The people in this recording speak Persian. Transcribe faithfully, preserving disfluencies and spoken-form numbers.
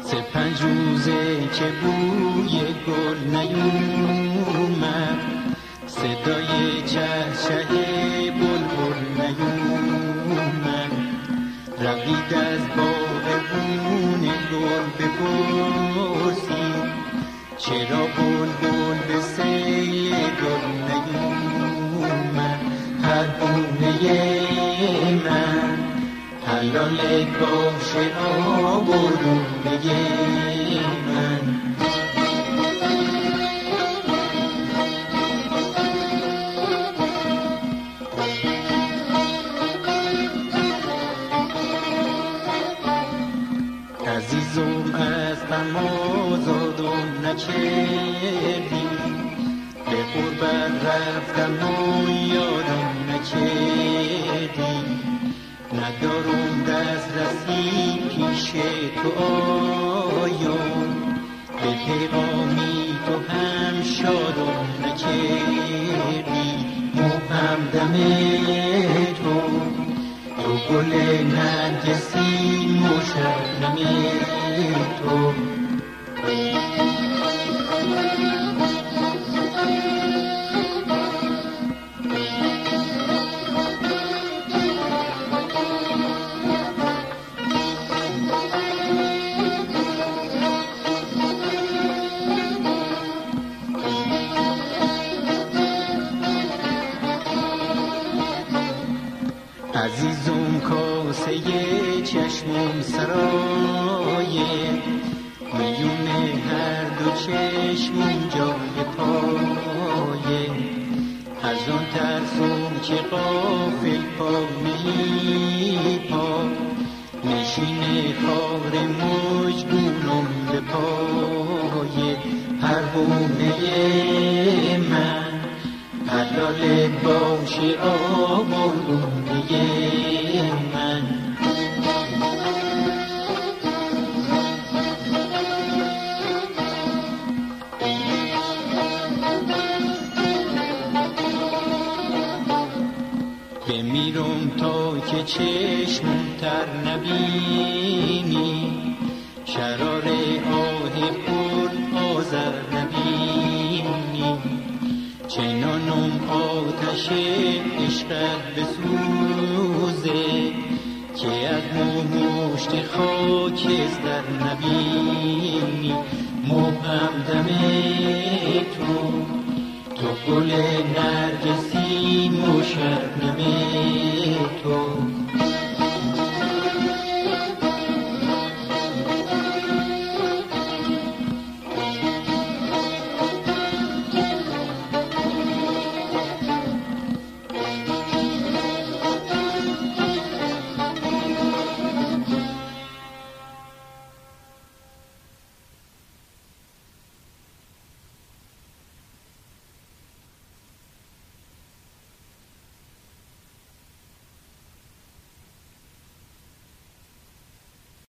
سه پنج روزه که بوی گل نیومد، صدای چهچه بلبل نیومد. روید از باغبون گل بپرسید چرا بلبل به سیل گل نیومد. هر گونه من حلال باشه آب و رونه من. عزیزم از غم آزاد و نکردی، به قربت رفتم و یادم نکردی. ندارم دسترسی پیش تو آیا، به پیغامی تو هم شادم نکردی. محمدم تو تو گل نرگسی مشرم تو. عزیزم کاسه چشمم سرایه، میون هر دو چشمم جای پایه. از آن ترسم که غافل پا می پا، نشین خار مجنونم به پایه. پروانه من حلال باشی آب و رونه من. بمیرم تا که چشم تر نبینی، شرار آه پر آذر نبینی. چنانم آتش عشقت بسوزه که از مشت خاکستر نبینی. محمدم تو تو گل نرگسی مشرم تو.